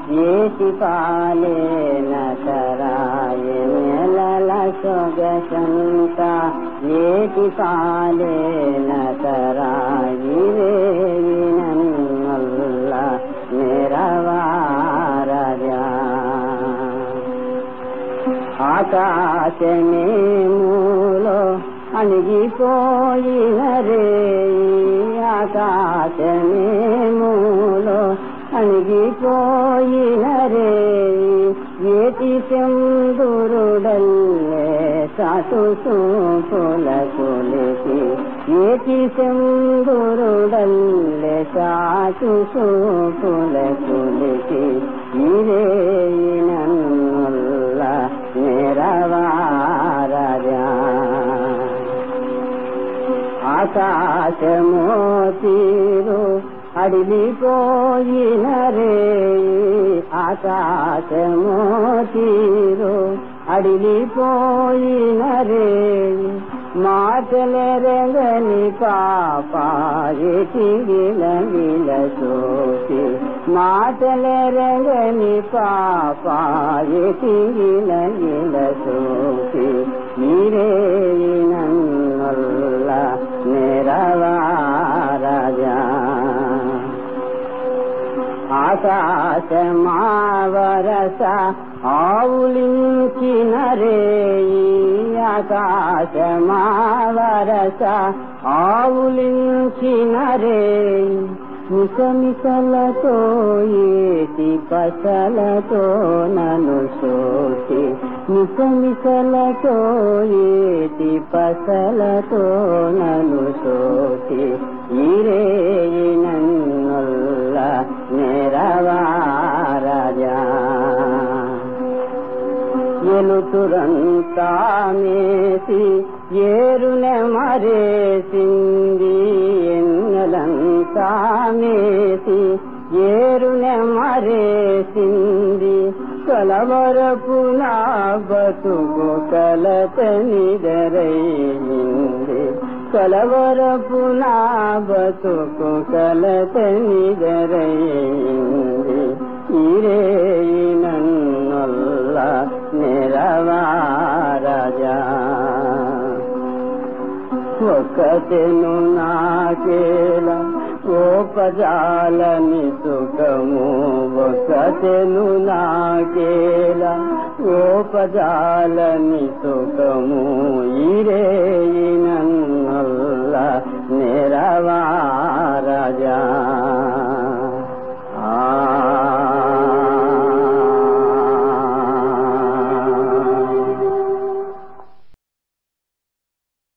ఏటి పాలేన సరాయి నెలల సొగసంత ఏటి పాలేన సరాయి రేయినల్ల నెరవారజా ఆకాశమేములో అణిగిపోయిన రేయి ఆకాశమేములో అణిగిపోయిన రేయి ఏటి చందురుడల్లే సాటు సూపుల కొలికి ఏటి చందురుడల్లే సాటు సూపుల కొలికి ఇరేయినల్ల నెరవారజా ఆకాశమో తీరు అడిలిపోయిన రేయి ఆకాశమో తీరు అడిలిపోయిన రేయి మాటలెరగని పాప ఎటి గిలగిల సోకి మాటలెరగని పాప ఎటి గిలగిల సోకి మీరేయినల్ల నెరవారజా ఆకాశమావరస ఆవులించిన రేయి ఆకాశమావరస ఆవులించిన రేయి మిసమిసలతో ఏటి పసలతో నన్ను సోకి మిసమిసలతో ఏటి పసలతో నన్ను సోకి ఇరేయినల్ల నెరవారజా ఎలుతురంతా మేసి ఏరునె మరేసింది ఎన్నెలంతా మేసి ఏరునె మరేసింది కలవరపు నా బతుకు కలత నిదరయింది కలవరపు నా బతుకు కలత నిదరయింది ఇరేయినల్ల నెరవారజా ఒకతెను నాకేలా ఓపజాలని సుఖము ఒకతెను నాకేలా ఓపజాలని సుఖము ఇరేయినల్ల నెరవారజా